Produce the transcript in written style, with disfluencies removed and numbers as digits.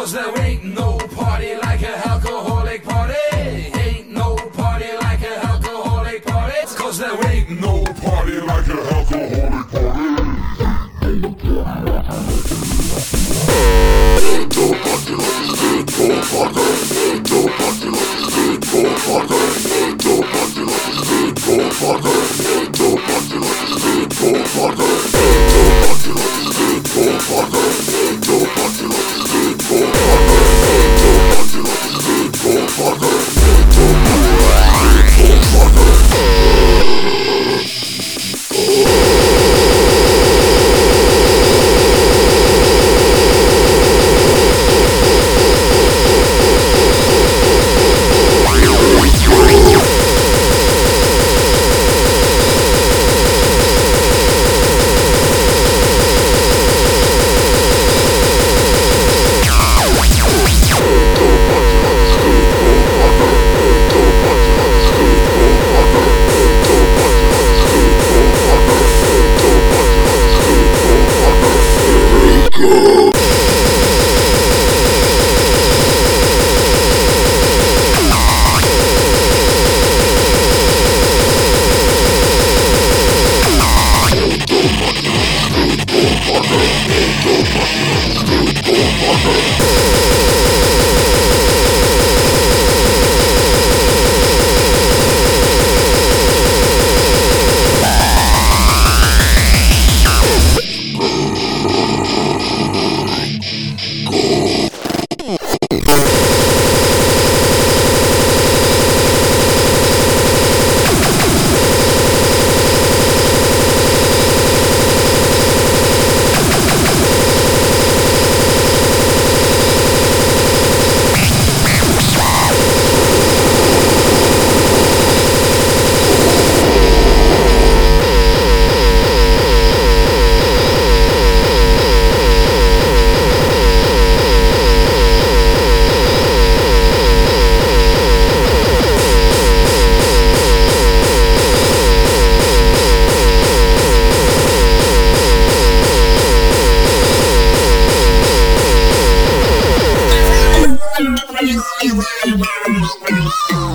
'Cause there ain't no party like a alcoholic party. Ain't no party like a alcoholic party. 'Cause there ain't no party like a alcoholic party. We'll be right back.